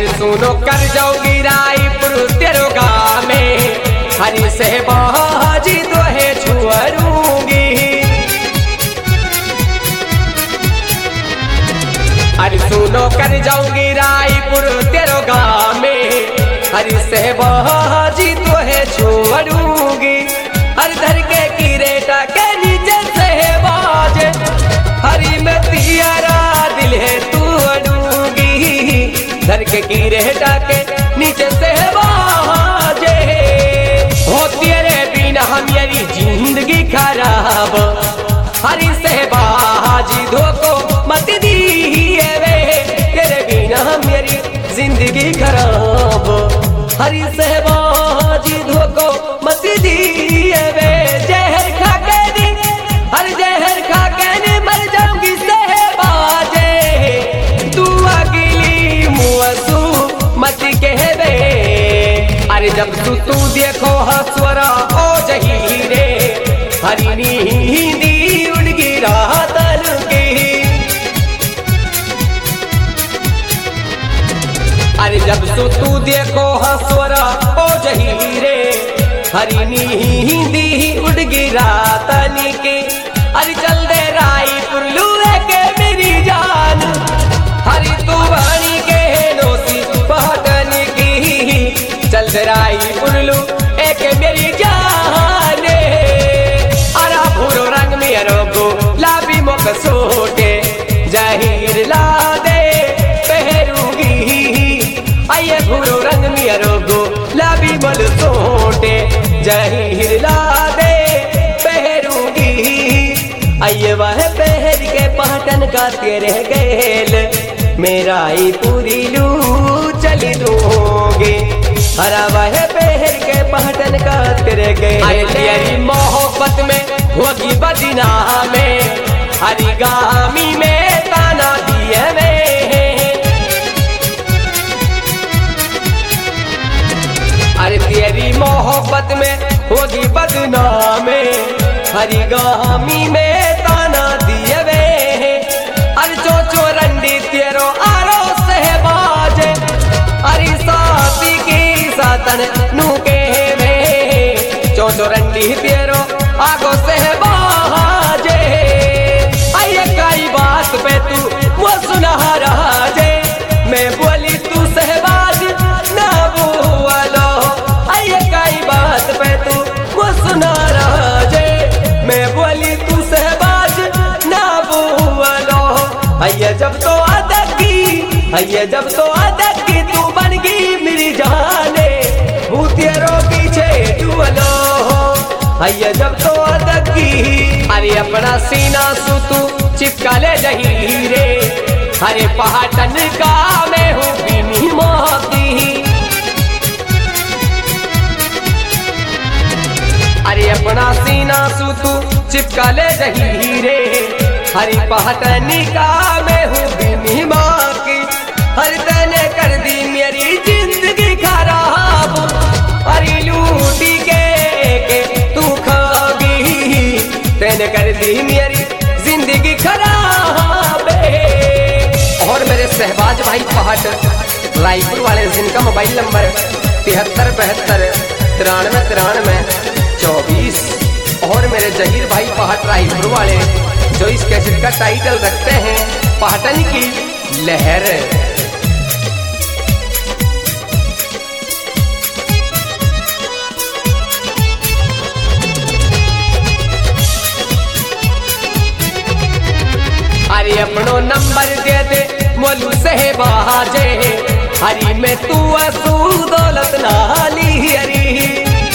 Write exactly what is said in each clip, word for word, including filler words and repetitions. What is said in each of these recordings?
अरे सुनो कर जाओगी रायपुर तेरो गाँव में, हरी से बाजी तो है छुअरूंगी। अरे सुनो कर जाऊंगी रायपुर तेरो गाँव में, हरी से बाजी तो है छुअरूंगी। हर धर के किरेटा के नीचे से बाजे, हरी में तियारा दिल है तू अड़ूंगी। धर के किरेटा के नीचे से बाजे, हो तेरे बिना मेरी जिंदगी खराब। हरी से बाजी धोखो मत दिए वे, तेरे बिना मेरी जिंदगी खराब। हरी से बाजी धोखो मत दिए वे, जहर खा के दी हर जहर खा के नी मर जाऊंगी से बाजे। तू अगली मुँह मत कहवे, अरे जब तू तू देखो हसवरा ओ जहीरे, हरी नींदी उड़ गिरा तन की। अरे जब तू तू देखो हसवरा ओ जहीरे, हरी नींदी उड़ गिरा तन की। अरे चल दे रायपुर लूए के मेरी जान, हरी तू वाणी के नोसी पहटन की। चल दे रायपुर लू एक मेरी जान, अरा भूरो रंग में अरोगो लाभी मोक सोटे, जाहिर ला दे पहरूंगी। आइए भूरो रंग में अरोगो लाभी मल सोटे, जाहिर ला दे पहरूंगी। आइए वह पहर के पहटन का तेरे गेल, मेरा ही पूरी लू चली दूंगी। हरा वह पहर के पहटन का तेरे गेल, तेरी मोहब्बत में होगी बदनाम में, हरी गामी में ताना दिए में। अरे तेरी मोहब्बत में होगी बदनाम में, हरी गामी में ताना दिए वे। अरे चोचो रंडी तेरो आरो से बाजे, अरे साथी की सातन नू के वे। चोचो रंडी तेरो आगो से बाजे, आइए कई बात पे तू वो सुना रहा जे। मैं बोली तू सहबाज ना बोलो, आइए कई बात पे तू वो सुना रहा जे। मैं बोली तू सहबाज ना बोलो, आइए जब तो अदक की आइए जब तो अदक की तू बन गई मेरी जाने, भूतियरों पीछे डुबलो। आइए जब तो अदक की, अरे अपना सीना सु तू चिपका ले जहीरे, हरे पहाटन का मैं हूँ बीनी मोती। अरे अपना सीना सु तू चिपका ले जहीरे, हरी पहाटन का मैं हूँ बीनी मोती। हर तने कर दी मेरी जिंदगी खराब, हरी लूटी के, के तू खागी। तैने कर दी मेरी जिंदगी खराब। और मेरे सहबाज भाई पहाट रायपुर वाले, जिनका मोबाइल नंबर तिहत्तर बहत्तर तिरानवे तिरानवे चौबीस। और मेरे जहीर भाई पहाट रायपुर वाले, जो इस कैसेट का टाइटल रखते हैं पहाटन की लहर। अरे अपनो नंबर दे दे मोलू से बाजे, हरी में तू असू दौलत नाली। हरी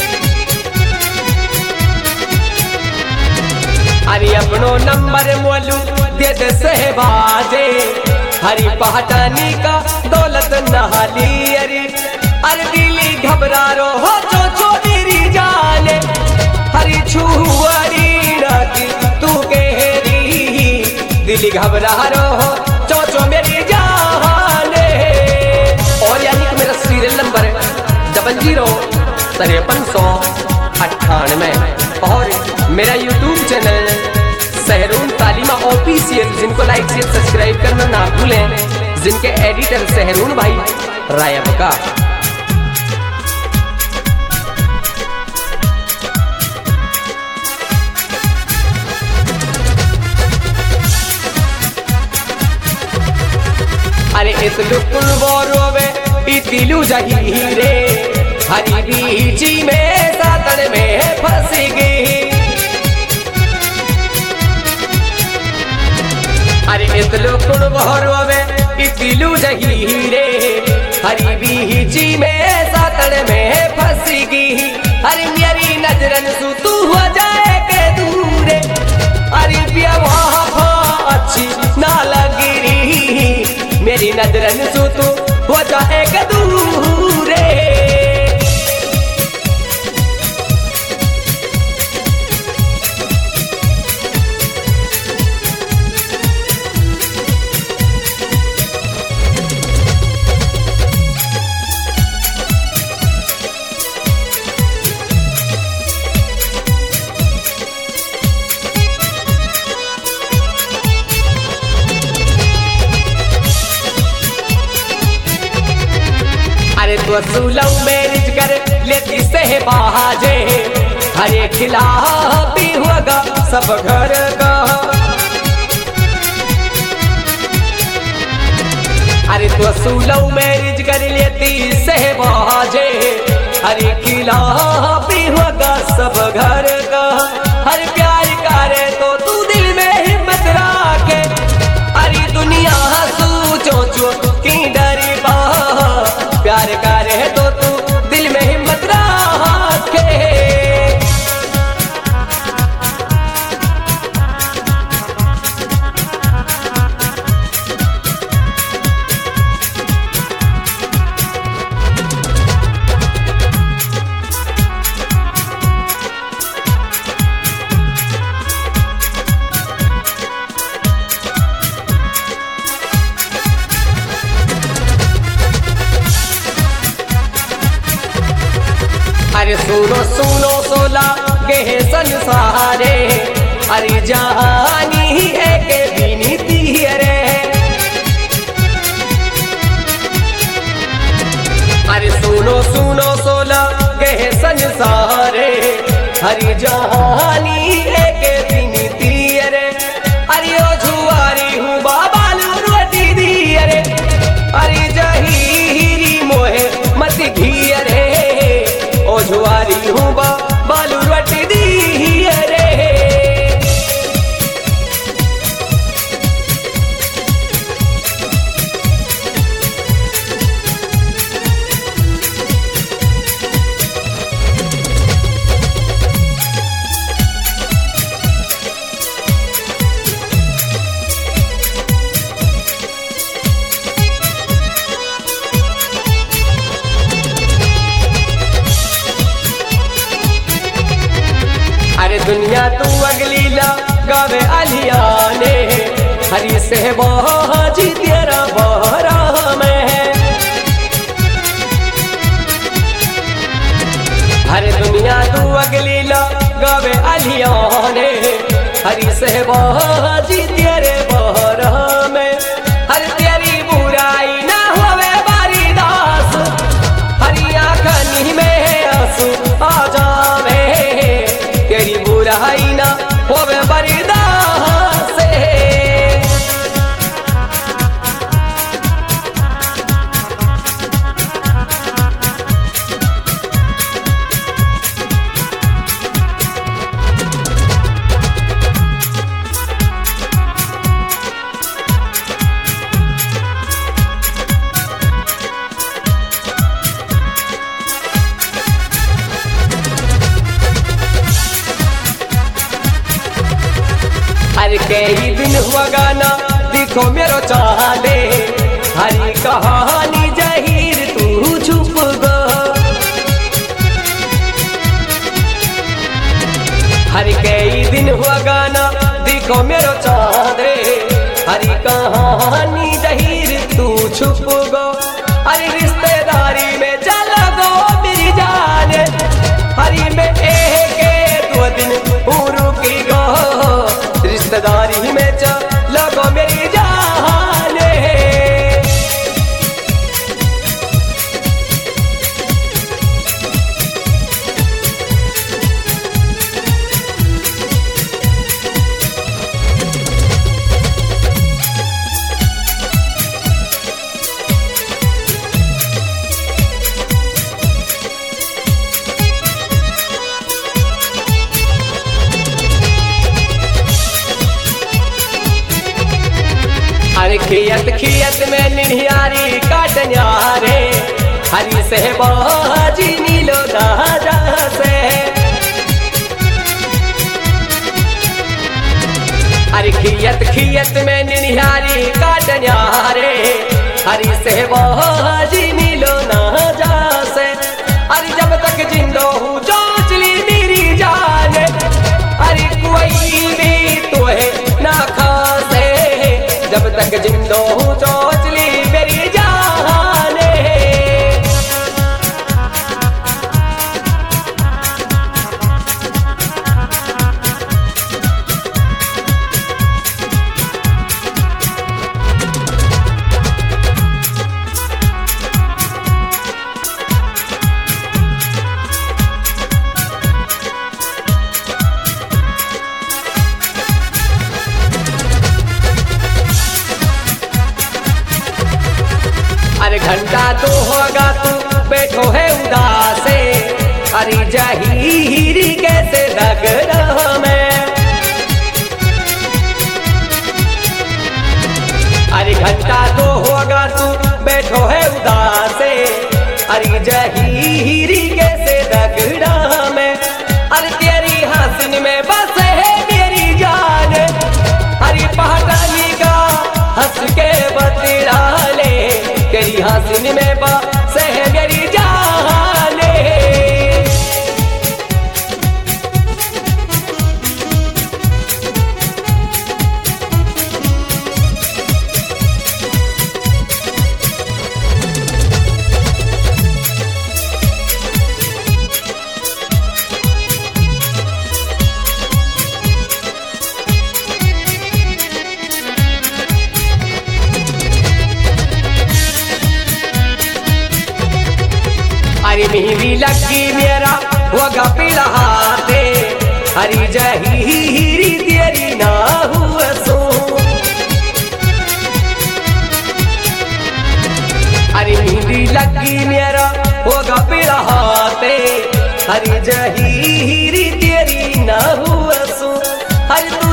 अरे अपनो नंबर मोलू दे दे से बाजे, हरी पहाटनी का दौलत नहाली। अरे अरे दिली घबरा रो हो जो जो मेरी जाने, हरी छुआरी राती तू कहरी। दिली घबरा रो हो जो जो मेरी जाने। और यानी कि मेरा सीरियल नंबर डबल जीरो तिरपन सौ अट्ठानवे। और मेरा YouTube channel Sahrun Talima official, जिनको लाइक शेयर सब्सक्राइब करना ना भूलें, जिनके एडिटर सहरून भाई रायब का। अरे इतलु कुलबोरोवे इतिलु जहीरे हरी बीची में सातन में फंस गई। अरे इतलु कुलबोरोवे इतिलु जहीरे हरी बीची में सातन में फंस गई। अरे मेरी नजरन सु तू हो जाए के दूरे अरे पिया वहाँ अच्छी ना लगी रही मेरी नजरन सु तू हो जाए के दूरे। अरे तो सुलव मैरिज कर लेती से बाजे हरे खिला भी होगा सब घर का। अरे तो सुलव मैरिज कर लेती से बाजे हरे खिला भी होगा सब घर का। हर प्यार करे तो तू दिल में हिम्मत रखे अरे दुनिया सोचो चो की डरी बा प्यार करे तो तू दिल में हिम्मत रखे। अरे सुनो सुनो सोला गए संसारे अरे जानी है के बीनीती रे। अरे सुनो सुनो सोला गए संसारे हरी जानी है के बीनीती रे। अरे ओ झुआरी हूँ बाबा रोटी दी रे अरे जहीरी मोहे मत घी रे ओ जुआरी हूँ बा बालू रोटी दी रे। अरे दुनिया तू अगली ला गावे अलियाने हरी से बाजी तेरा बहरा में। अरे दुनिया तू अगली ला गावे अलियाने हरी से बाजी तेरे बहरा में। हर तेरी बुराई ना होवे बारी दास हरी आँखनी में आंसू आ जावे तेरी बुराई ना होवे बरदास से। अरे कई दिन हुआ गाना देखो मेरो चाले हरी कहानी जहीर तू छुप गो। हरी कई दिन हुआ गाना देखो मेरो चाले हरी कहानी जहीर तू छुप गो। अरे रिश्तेदारी में चला गो मेरी जान हरी में एक दो दिन पूरू की गो रिश्तेदारी में चलो मेरी जान। खियत खियत में निढ़ियारी काटन्यारे हरी से बाजी नीलो दादा से अरे खियत खियत में निढ़ियारी काटन्यारे हरी से बाजी नीलो दादा से अरे जब तक जिंदो हूँ चोचली मेरी जान अरे कोई भी तोहे ना खासे जब तक जिंदो हूँ चोचली मेरी जान अरे घंटा तो होगा तू बैठो है उदासे अरे जहीरी कैसे लग रहा मैं अरे घंटा तो होगा तू बैठो है उदासे अरे जहीरी कैसे लग रहा मैं अरे तेरी हंसन में बस है मेरी जान अरे पहचानी का हंस के बतला ले तेरी हंसन में बस है मेरी जान अरे मेरी लगी मेरा होगा पिलहाते हरी जहीरी तेरी ना हुआ सो अरे मेरी लगी मेरा होगा पिलहाते हरी जहीरी तेरी ना हुआ सो हरी